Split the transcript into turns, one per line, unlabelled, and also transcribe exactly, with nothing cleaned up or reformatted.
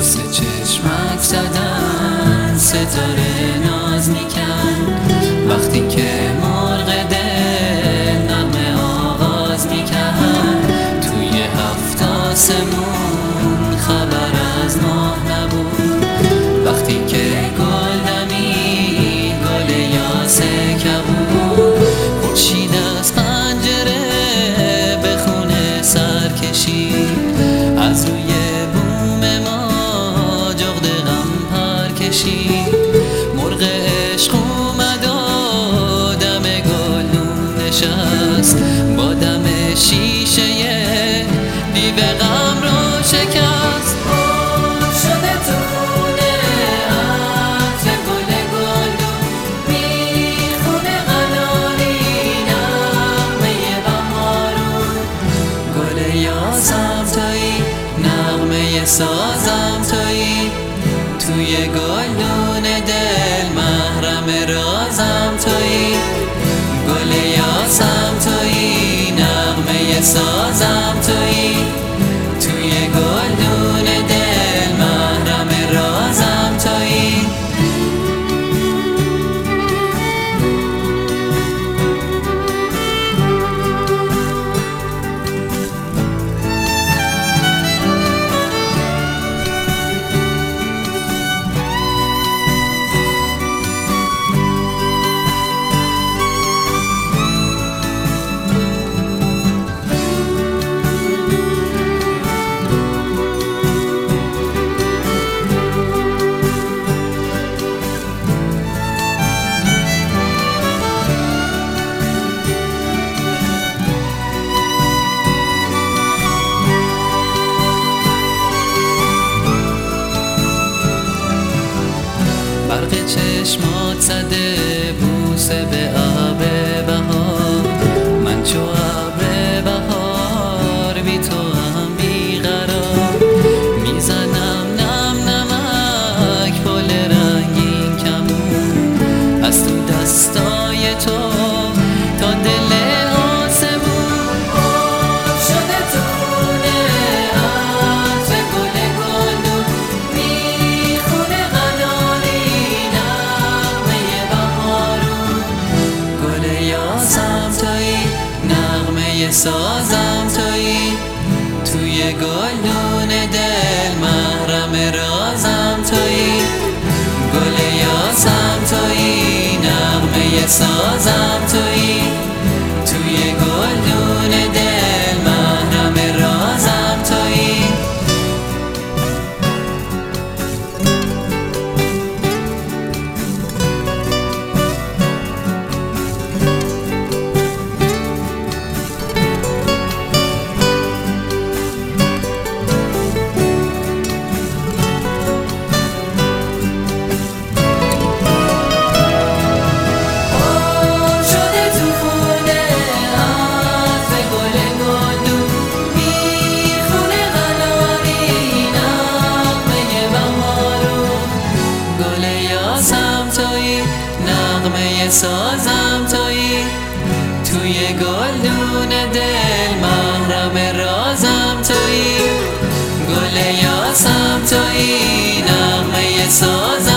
بوسه چشمک زدن ستاره ناز میکن وقتی که مرغ دل نغمه آواز میکن توی هفت آسمون خبر از ماه نبود وقتی که گل دمی گل یاسه کبود خورشید از پنجره به خونه سر کشید از روی بوم ما جغد غم پر کشید مرغ عشق اومد و دم گلدون نشست با دم شیشه دیو غم رو شکست شده تو خونه عطر گل گلدون میخونه قناری نغمه بهارون گل یاسم تویی نغمه سازم تویی توی گلدون دل محرم رازم تویی گل یاسم تویی نغمه سازم تویی توی گلدون دل محرم رازم تویی برق چشمات زده بوسه به آب بهار من چو ابر بهار بی تو هم بیقرار میزنم نم نمک پل رنگین کمون از تو دستای تو تا دل آسمون شده تو خونه عطر گل گلدون میخونه سازم تویی توی گلدون دل محرم رازم تویی گل یاسم تویی نغمه سازم تویی توی گلدون دل محرم رازم تویی نغمه سازم تویی توی گلدون دل محرم رازم تویی گل یاسم تویی نغمه سازم